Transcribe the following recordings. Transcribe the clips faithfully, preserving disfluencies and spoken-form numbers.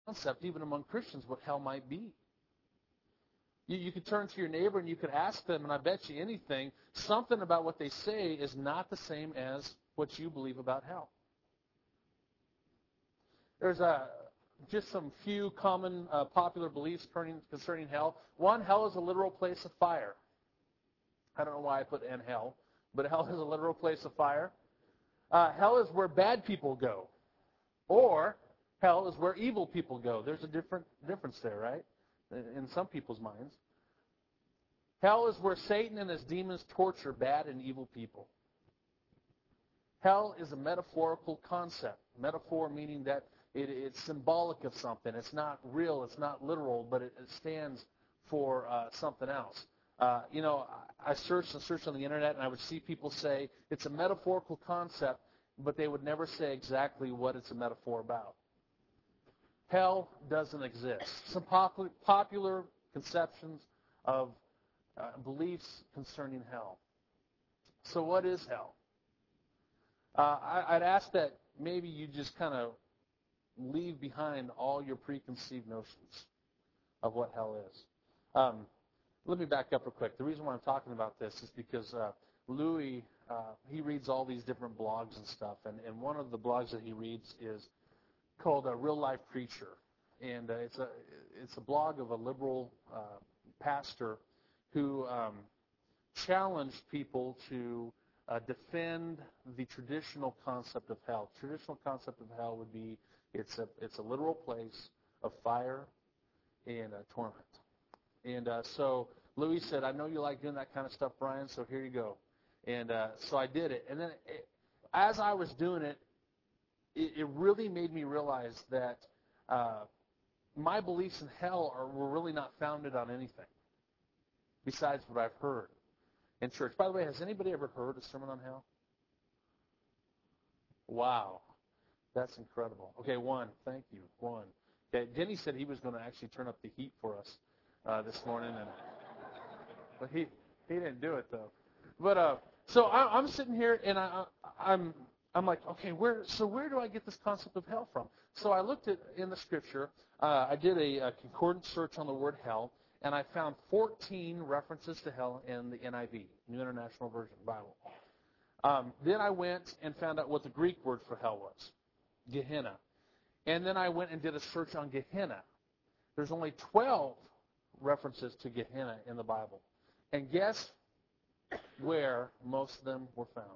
concept, even among Christians, what hell might be. You, you could turn to your neighbor and you could ask them, and I bet you anything, something about what they say is not the same as what you believe about hell. There's a, just some few common uh, popular beliefs concerning hell. One, hell is a literal place of fire. I don't know why I put "and hell," but hell is a literal place of fire. Uh, hell is where bad people go. Or hell is where evil people go. There's a different difference there, right? In some people's minds. Hell is where Satan and his demons torture bad and evil people. Hell is a metaphorical concept. Metaphor meaning that it, it's symbolic of something. It's not real. It's not literal, but it, it stands for uh, something else. Uh, you know, I searched and searched on the internet, and I would see people say it's a metaphorical concept, but they would never say exactly what it's a metaphor about. Hell doesn't exist. Some popular, popular conceptions of uh, beliefs concerning hell. So what is hell? Uh, I, I'd ask that maybe you just kind of leave behind all your preconceived notions of what hell is. Um, let me back up real quick. The reason why I'm talking about this is because uh, Louis, uh, he reads all these different blogs and stuff, and, and one of the blogs that he reads is called a Real Life Preacher, and uh, it's a it's a blog of a liberal uh, pastor who um, challenged people to uh, defend the traditional concept of hell. Traditional concept of hell would be it's a it's a literal place of fire and uh, torment. And uh, so Louis said, "I know you like doing that kind of stuff, Brian. So here you go." And uh, so I did it, and then it, as I was doing it. It really made me realize that uh, my beliefs in hell are were really not founded on anything besides what I've heard in church. By the way, has anybody ever heard a sermon on hell? Wow. That's incredible. Okay, one. Thank you. One. Okay, Denny said he was going to actually turn up the heat for us uh, this morning, and but he he didn't do it though. But uh, so I, I'm sitting here and I, I'm. I'm like, okay, where? So where do I get this concept of hell from? So I looked at in the scripture. Uh, I did a, a concordant search on the word hell, and I found fourteen references to hell in the N I V, New International Version Bible. Um, then I went and found out what the Greek word for hell was, Gehenna. And then I went and did a search on Gehenna. There's only twelve references to Gehenna in the Bible, and guess where most of them were found?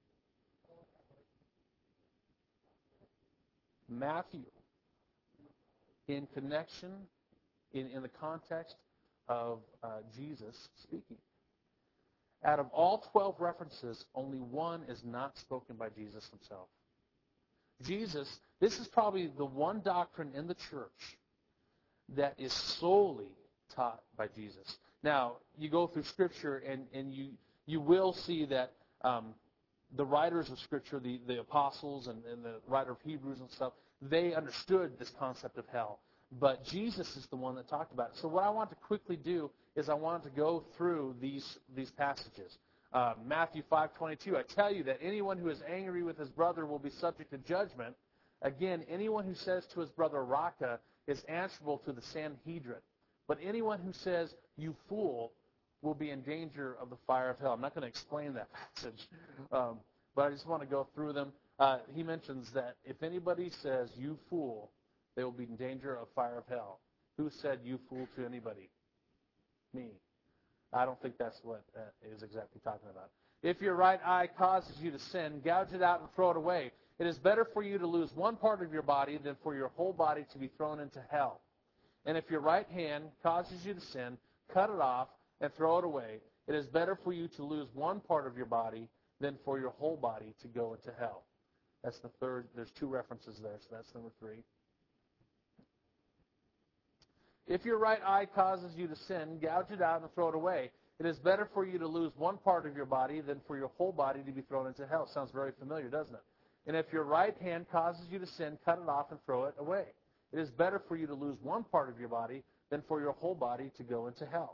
Matthew, in connection, in, in the context of uh, Jesus speaking. Out of all twelve references, only one is not spoken by Jesus himself. Jesus, this is probably the one doctrine in the church that is solely taught by Jesus. Now, you go through Scripture, and, and you, you will see that um, the writers of Scripture, the, the apostles and, and the writer of Hebrews and stuff, they understood this concept of hell. But Jesus is the one that talked about it. So what I want to quickly do is I want to go through these, these passages. Uh, Matthew five twenty-two, I tell you that anyone who is angry with his brother will be subject to judgment. Again, anyone who says to his brother Raka is answerable to the Sanhedrin. But anyone who says, you fool, will be in danger of the fire of hell. I'm not going to explain that passage, um, but I just want to go through them. Uh, he mentions that if anybody says, you fool, they will be in danger of fire of hell. Who said you fool to anybody? Me. I don't think that's what uh, is exactly talking about. If your right eye causes you to sin, gouge it out and throw it away. It is better for you to lose one part of your body than for your whole body to be thrown into hell. And if your right hand causes you to sin, cut it off and throw it away. It is better for you to lose one part of your body than for your whole body to go into hell. That's the third. There's two references there, so that's number three. If your right eye causes you to sin, gouge it out and throw it away. It is better for you to lose one part of your body than for your whole body to be thrown into hell. Sounds very familiar, doesn't it? And if your right hand causes you to sin, cut it off and throw it away. It is better for you to lose one part of your body than for your whole body to go into hell.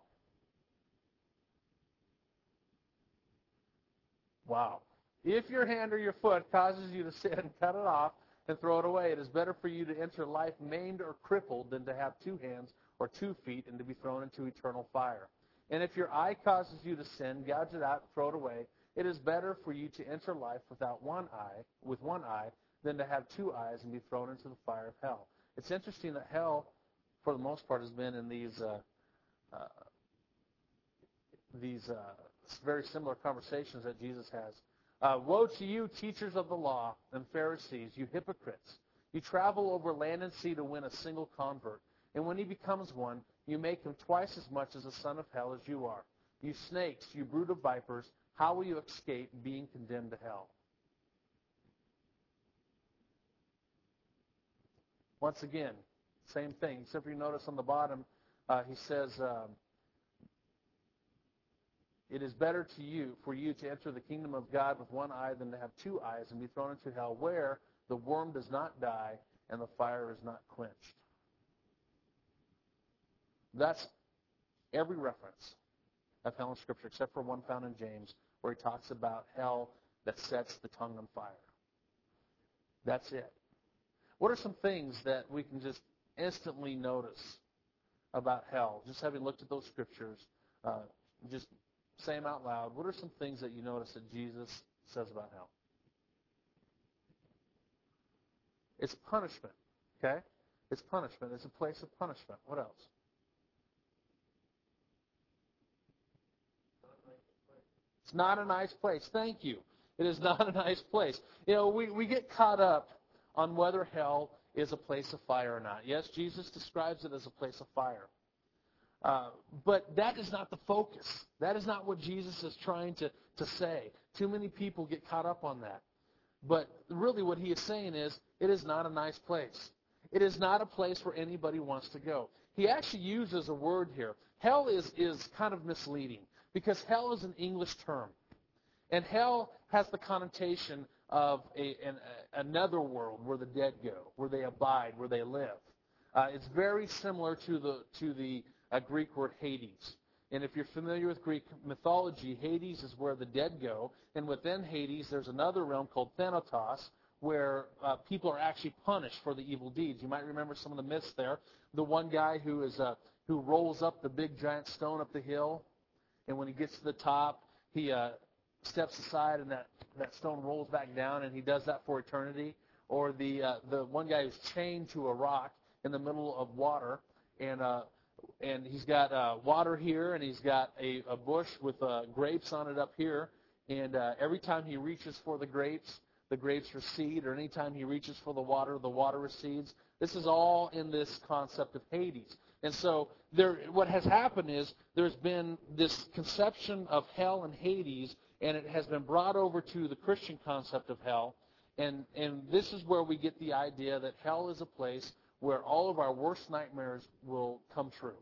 Wow. If your hand or your foot causes you to sin, cut it off and throw it away. It is better for you to enter life maimed or crippled than to have two hands or two feet and to be thrown into eternal fire. And if your eye causes you to sin, gouge it out and throw it away. It is better for you to enter life without one eye, with one eye, than to have two eyes and be thrown into the fire of hell. It's interesting that hell, for the most part, has been in these uh, uh, these uh, very similar conversations that Jesus has. Uh, Woe to you, teachers of the law and Pharisees, you hypocrites! You travel over land and sea to win a single convert. And when he becomes one, you make him twice as much as the son of hell as you are. You snakes, you brood of vipers, how will you escape being condemned to hell? Once again, same thing. Except for you notice on the bottom, uh, he says, um, it is better to you for you to enter the kingdom of God with one eye than to have two eyes and be thrown into hell, where the worm does not die and the fire is not quenched. That's every reference of hell in Scripture, except for one found in James, where he talks about hell that sets the tongue on fire. That's it. What are some things that we can just instantly notice about hell? Just having looked at those Scriptures, uh, just say them out loud. What are some things that you notice that Jesus says about hell? It's punishment, okay? It's punishment. It's a place of punishment. What else? It's not a nice place. Thank you. It is not a nice place. You know, we, we get caught up on whether hell is a place of fire or not. Yes, Jesus describes it as a place of fire. Uh, but that is not the focus. That is not what Jesus is trying to, to say. Too many people get caught up on that. But really what he is saying is, it is not a nice place. It is not a place where anybody wants to go. He actually uses a word here. Hell is, is kind of misleading, because hell is an English term. And hell has the connotation of a, an, a, another world where the dead go, where they abide, where they live. Uh, it's very similar to the, to the uh, Greek word Hades. And if you're familiar with Greek mythology, Hades is where the dead go. And within Hades, there's another realm called Thanatos, where uh, people are actually punished for the evil deeds. You might remember some of the myths there. The one guy who is uh, who rolls up the big giant stone up the hill, and when he gets to the top, he uh, steps aside, and that, that stone rolls back down, and he does that for eternity. Or the uh, the one guy who's chained to a rock in the middle of water, and uh, and he's got uh, water here, and he's got a, a bush with uh, grapes on it up here, and uh, every time he reaches for the grapes, the grapes recede, or anytime he reaches for the water, the water recedes. This is all in this concept of Hades. And so there, what has happened is there's been this conception of hell and Hades, and it has been brought over to the Christian concept of hell. And, and this is where we get the idea that hell is a place where all of our worst nightmares will come true.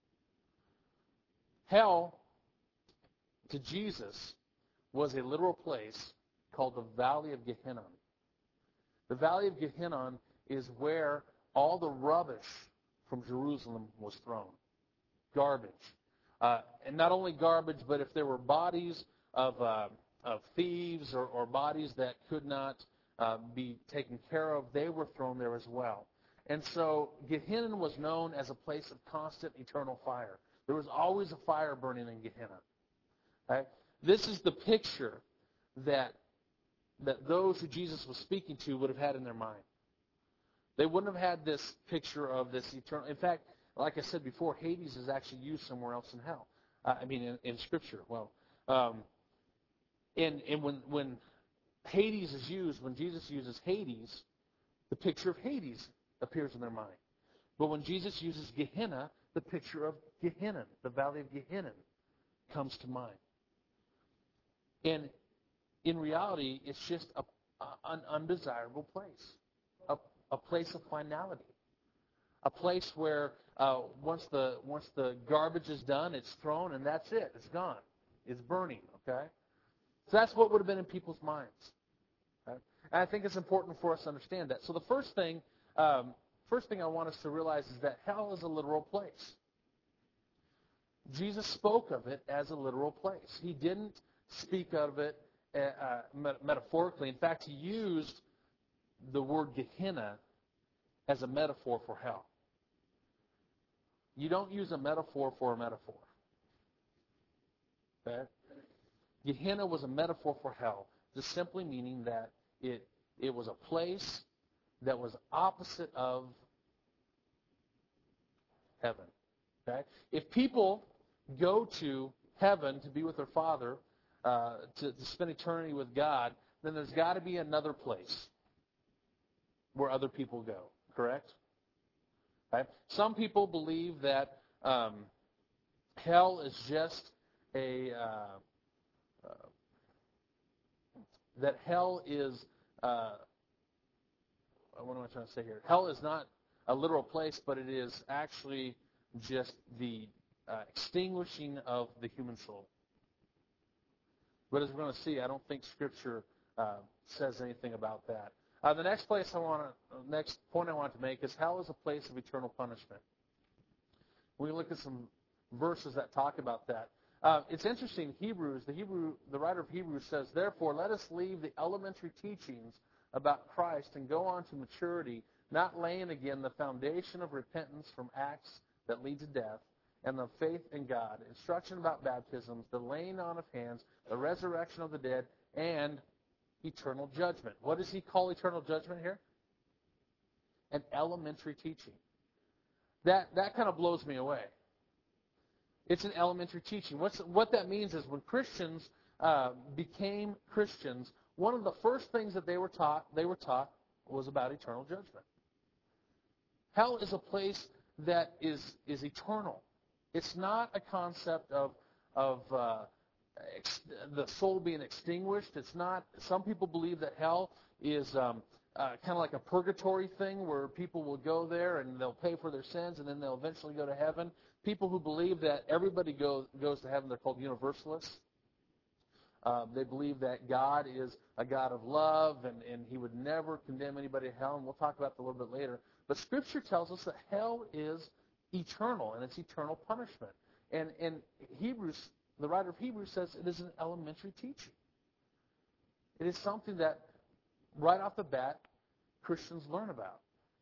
Hell, to Jesus, was a literal place called the Valley of Gehenna. The Valley of Gehenna is where all the rubbish from Jerusalem was thrown. Garbage. Uh, and not only garbage, but if there were bodies of, uh, of thieves or, or bodies that could not uh, be taken care of, they were thrown there as well. And so Gehenna was known as a place of constant eternal fire. There was always a fire burning in Gehenna. Right? This is the picture that that those who Jesus was speaking to would have had in their mind. They wouldn't have had this picture of this eternal. In fact, like I said before, Hades is actually used somewhere else in hell. Uh, I mean, in, in Scripture. Well, um, and and when when Hades is used, when Jesus uses Hades, the picture of Hades appears in their mind. But when Jesus uses Gehenna, the picture of Gehenna, the Valley of Gehenna, comes to mind. And in reality, it's just a, a, an undesirable place, a, a place of finality, a place where uh, once the once the garbage is done, it's thrown, and that's it. It's gone. It's burning. Okay, so that's what would have been in people's minds. Okay? And I think it's important for us to understand that. So the first thing, um, first thing I want us to realize is that hell is a literal place. Jesus spoke of it as a literal place. He didn't speak of it Uh, metaphorically. In fact, he used the word Gehenna as a metaphor for hell. You don't use a metaphor for a metaphor. Okay? Gehenna was a metaphor for hell, just simply meaning that it it was a place that was opposite of heaven. Okay? If people go to heaven to be with their Father, uh, to, to spend eternity with God, then there's got to be another place where other people go. Correct? Okay? Some people believe that um, hell is just a uh, uh, that hell is uh, what am I trying to say here? Hell is not a literal place, but it is actually just the uh, extinguishing of the human soul. But as we're going to see, I don't think Scripture uh, says anything about that. Uh, the next place I want to, next point I want to make is hell is a place of eternal punishment. We look at some verses that talk about that. Uh, it's interesting. Hebrews, the Hebrew, the writer of Hebrews says, "Therefore, let us leave the elementary teachings about Christ and go on to maturity, not laying again the foundation of repentance from acts that lead to death, and the faith in God, instruction about baptisms, the laying on of hands, the resurrection of the dead, and eternal judgment." What does he call eternal judgment here? An elementary teaching. That that kind of blows me away. It's an elementary teaching. What's, what that means is when Christians uh, became Christians, one of the first things that they were taught, they were taught was about eternal judgment. Hell is a place that is is eternal. It's not a concept of of uh, ex- the soul being extinguished. It's not. Some people believe that hell is um, uh, kind of like a purgatory thing where people will go there and they'll pay for their sins and then they'll eventually go to heaven. People who believe that everybody goes goes to heaven, they're called universalists. Uh, they believe that God is a God of love and, and he would never condemn anybody to hell, and we'll talk about that a little bit later. But Scripture tells us that hell is eternal, and it's eternal punishment. And, and Hebrews, the writer of Hebrews says it is an elementary teaching. It is something that, right off the bat, Christians learn about.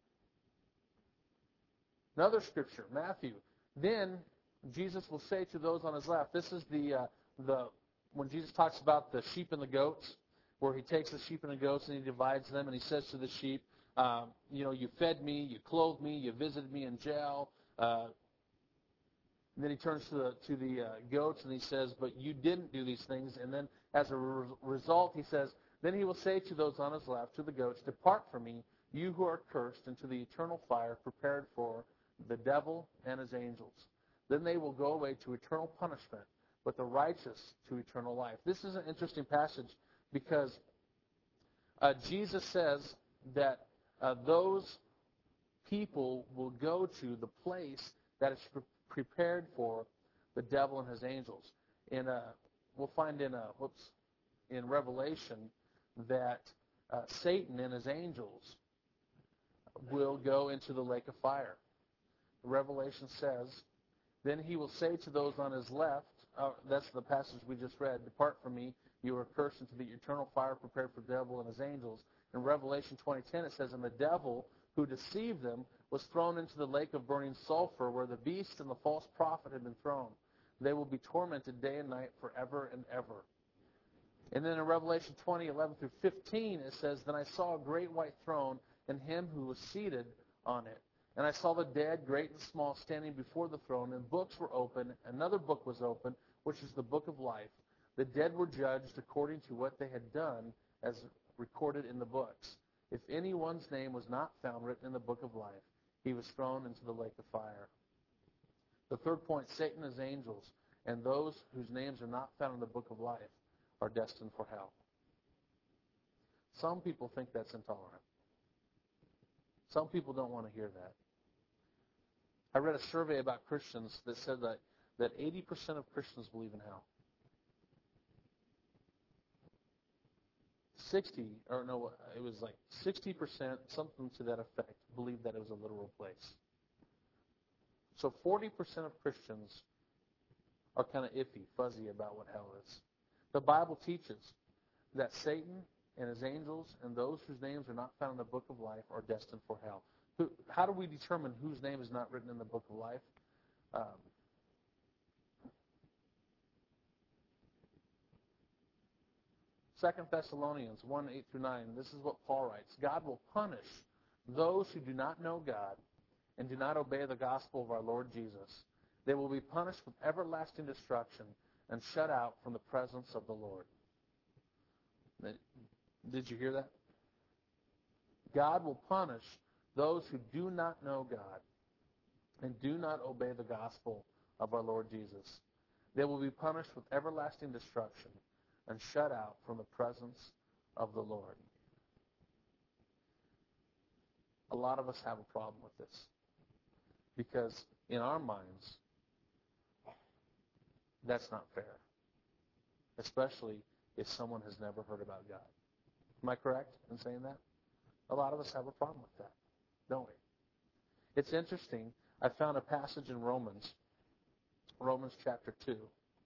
Another Scripture, Matthew. Then Jesus will say to those on his left, this is the uh, the when Jesus talks about the sheep and the goats, where he takes the sheep and the goats and he divides them, and he says to the sheep, um, you know, you fed me, you clothed me, you visited me in jail. Uh, and then he turns to the to the uh, goats and he says, but you didn't do these things. And then as a re- result, he says, then he will say to those on his left, to the goats, depart from me, you who are cursed, into the eternal fire prepared for the devil and his angels. Then they will go away to eternal punishment, but the righteous to eternal life. This is an interesting passage because uh, Jesus says that uh, those people will go to the place that is pre- prepared for the devil and his angels. In uh, we'll find in uh, whoops in Revelation that uh, Satan and his angels will go into the lake of fire. Revelation says, then he will say to those on his left, uh, that's the passage we just read, depart from me, you are cursed, into the eternal fire prepared for the devil and his angels. In Revelation twenty ten it says, and the devil who deceived them was thrown into the lake of burning sulfur, where the beast and the false prophet had been thrown. They will be tormented day and night forever and ever. And then in Revelation twenty eleven through fifteen it says, then I saw a great white throne and him who was seated on it. And I saw the dead, great and small, standing before the throne, and books were open. Another book was open, which is the book of life. The dead were judged according to what they had done, as recorded in the books. If anyone's name was not found written in the book of life, he was thrown into the lake of fire. The third point, Satan and his angels, and those whose names are not found in the book of life, are destined for hell. Some people think that's intolerant. Some people don't want to hear that. I read a survey about Christians that said that, that eighty percent of Christians believe in hell. sixty, or no, it was like sixty percent, something to that effect, believed that it was a literal place. So forty percent of Christians are kind of iffy, fuzzy about what hell is. The Bible teaches that Satan and his angels, and those whose names are not found in the book of life are destined for hell. Who, how do we determine whose name is not written in the book of life? Um, Second Thessalonians one, eight through nine, this is what Paul writes. God will punish those who do not know God and do not obey the gospel of our Lord Jesus. They will be punished with everlasting destruction and shut out from the presence of the Lord. Did you hear that? God will punish those who do not know God and do not obey the gospel of our Lord Jesus. They will be punished with everlasting destruction and shut out from the presence of the Lord. A lot of us have a problem with this because in our minds, that's not fair, especially if someone has never heard about God. Am I correct in saying that? A lot of us have a problem with that, don't we? It's interesting. I found a passage in Romans, Romans chapter two.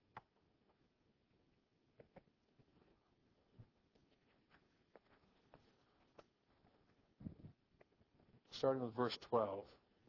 Starting with verse twelve.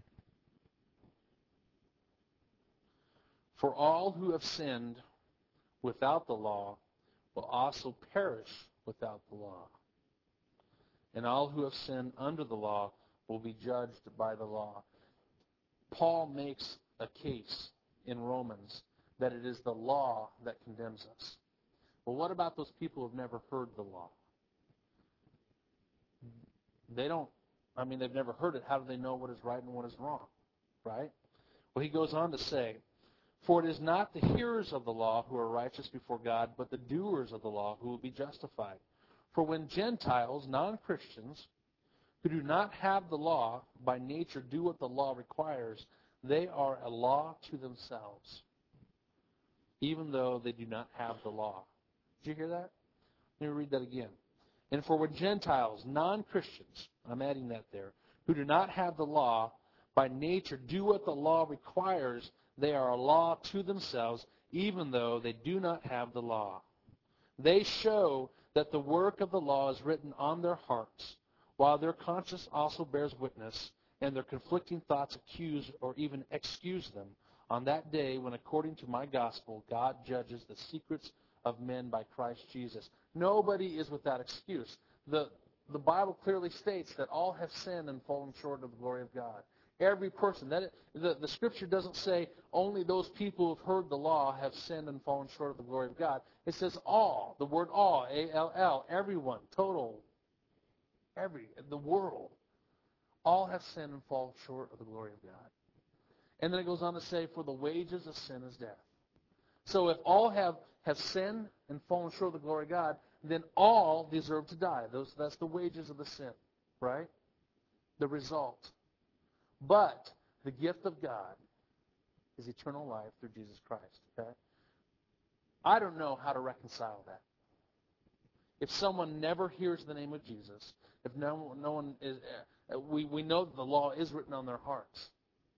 For all who have sinned without the law will also perish without the law. And all who have sinned under the law will be judged by the law. Paul makes a case in Romans that it is the law that condemns us. Well, what about those people who have never heard the law? They don't, I mean, they've never heard it. How do they know what is right and what is wrong? Right? Well, he goes on to say, for it is not the hearers of the law who are righteous before God, but the doers of the law who will be justified. For when Gentiles, non-Christians, who do not have the law, by nature do what the law requires, they are a law to themselves, even though they do not have the law. Did you hear that? Let me read that again. And for when Gentiles, non-Christians, I'm adding that there, who do not have the law, by nature do what the law requires, they are a law to themselves, even though they do not have the law. They show that the work of the law is written on their hearts, while their conscience also bears witness, and their conflicting thoughts accuse or even excuse them on that day when, according to my gospel, God judges the secrets of men by Christ Jesus. Nobody is without excuse. The, the Bible clearly states that all have sinned and fallen short of the glory of God. Every person. That the, the Scripture doesn't say only those people who have heard the law have sinned and fallen short of the glory of God. It says all. The word all, A L L, everyone, total, every, the world. All have sinned and fallen short of the glory of God. And then it goes on to say, for the wages of sin is death. So if all have, have sinned and fallen short of the glory of God, then all deserve to die. Those, that's the wages of the sin, right? The result. But the gift of God is eternal life through Jesus Christ, okay? I don't know how to reconcile that. If someone never hears the name of Jesus, if no, no one is, uh, we, we know that the law is written on their hearts.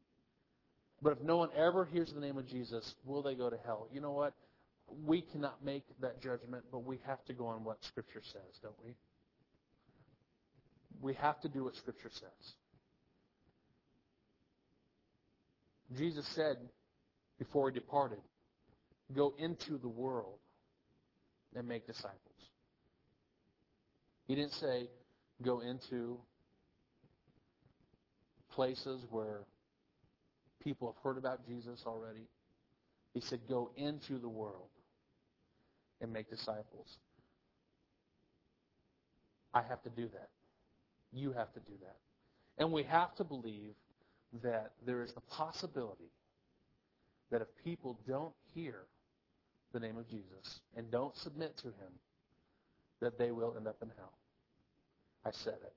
But if no one ever hears the name of Jesus, will they go to hell? You know what? We cannot make that judgment, but we have to go on what Scripture says, don't we? We have to do what Scripture says. Jesus said before he departed, go into the world and make disciples. He didn't say go into places where people have heard about Jesus already. He said go into the world and make disciples. I have to do that. You have to do that. And we have to believe that there is the possibility that if people don't hear the name of Jesus and don't submit to him, that they will end up in hell. I said it.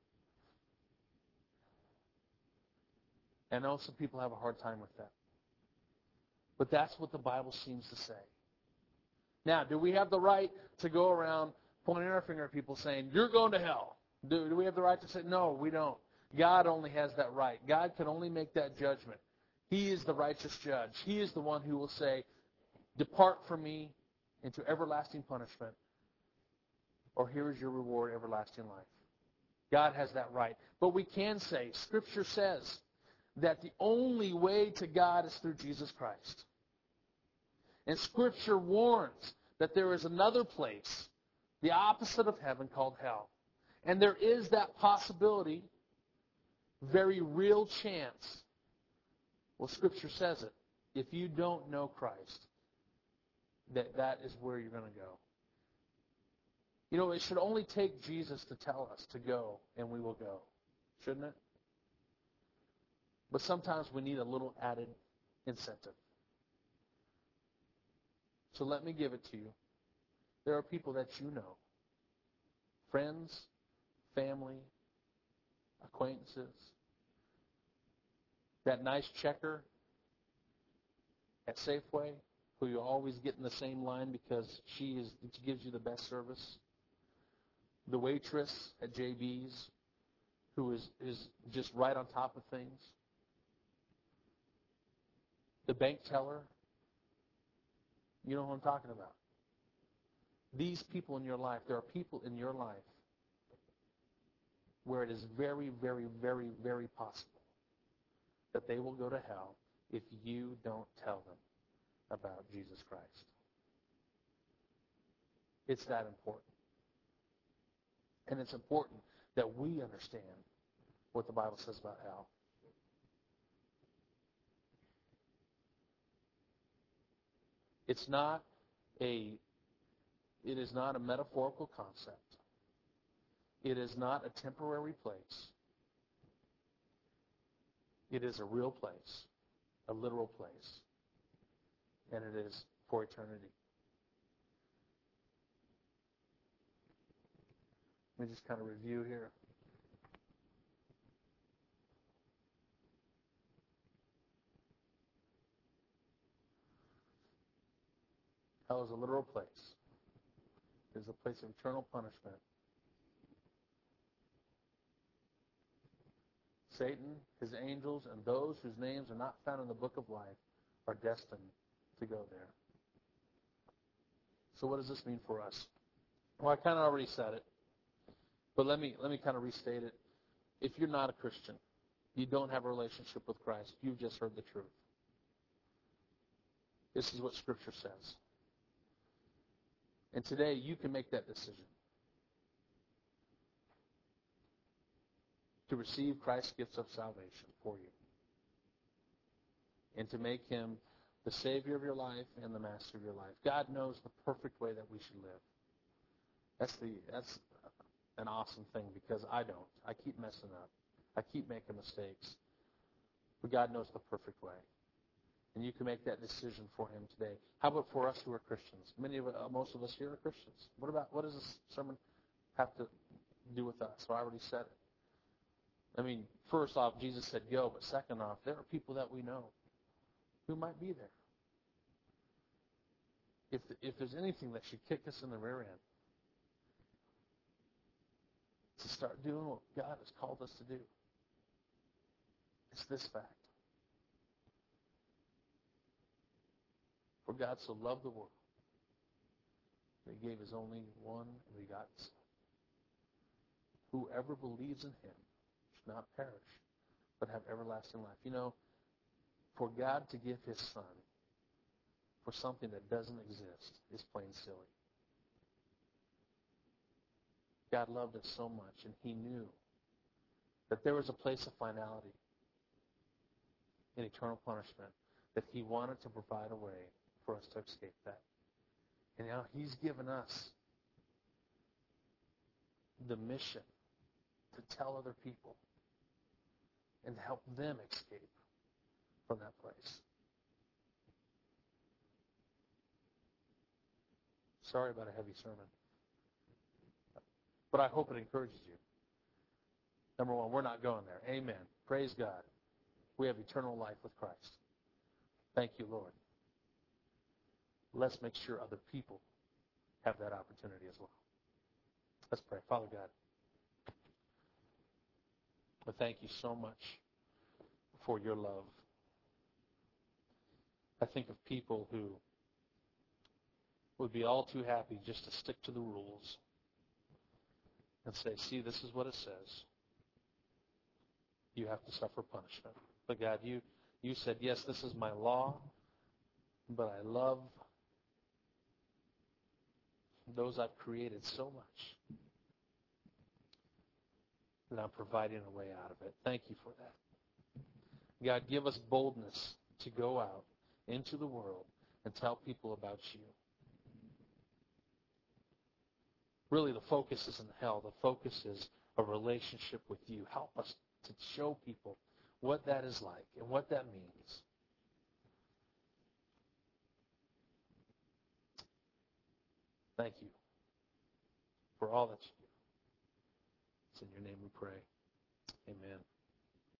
I know some people have a hard time with that. But that's what the Bible seems to say. Now, do we have the right to go around pointing our finger at people saying, you're going to hell? Do, do we have the right to say, no, we don't? God only has that right. God can only make that judgment. He is the righteous judge. He is the one who will say, depart from me into everlasting punishment. or here is your reward, everlasting life. God has that right. But we can say, Scripture says, that the only way to God is through Jesus Christ. And Scripture warns that there is another place, the opposite of heaven, called hell. And there is that possibility, very real chance. Well, Scripture says it. If you don't know Christ, that that is where you're going to go. You know, it should only take Jesus to tell us to go, and we will go. Shouldn't it? But sometimes we need a little added incentive. So let me give it to you. There are people that you know. Friends, family, acquaintances. That nice checker at Safeway who you always get in the same line because she is she gives you the best service. The waitress at J B's who is, is just right on top of things. The bank teller. You know who I'm talking about. These people in your life, there are people in your life where it is very, very, very, very possible that they will go to hell if you don't tell them about Jesus Christ. It's that important. And it's important that we understand what the Bible says about hell. It's not a, it is not a metaphorical concept. It is not a temporary place. It is a real place, a literal place, and it is for eternity. Let me just kind of review here. Hell is a literal place. It is a place of eternal punishment. Satan, his angels, and those whose names are not found in the book of life are destined to go there. So what does this mean for us? Well, I kind of already said it, but let me let me kind of restate it. If you're not a Christian, you don't have a relationship with Christ, you've just heard the truth. This is what Scripture says. And today you can make that decision to receive Christ's gifts of salvation for you and to make Him the Savior of your life and the Master of your life. God knows the perfect way that we should live. That's the that's an awesome thing because I don't. I keep messing up. I keep making mistakes. But God knows the perfect way. And you can make that decision for Him today. How about for us who are Christians? Many of uh, most of us here are Christians. What about what does this sermon have to do with us? So I already said it. I mean, first off, Jesus said go, but second off, there are people that we know who might be there. If if there's anything that should kick us in the rear end, to start doing what God has called us to do, it's this fact. For God so loved the world that He gave His only one begotten Son. Whoever believes in Him should not perish, but have everlasting life. You know, for God to give His Son for something that doesn't exist is plain silly. God loved us so much, and He knew that there was a place of finality in eternal punishment, that He wanted to provide a way for us to escape that. And now He's given us the mission to tell other people and to help them escape from that place. Sorry about a heavy sermon. But I hope it encourages you. Number one, we're not going there. Amen. Praise God. We have eternal life with Christ. Thank you, Lord. Let's make sure other people have that opportunity as well. Let's pray. Father God, we thank you so much for your love. I think of people who would be all too happy just to stick to the rules and say, see, this is what it says. You have to suffer punishment. But God, you, you said, yes, this is my law, but I love those I've created so much that I'm providing a way out of it. Thank you for that. God, give us boldness to go out into the world and tell people about you. Really, the focus isn't hell. The focus is a relationship with you. Help us to show people what that is like and what that means. Thank you for all that you do. It's in your name we pray. Amen.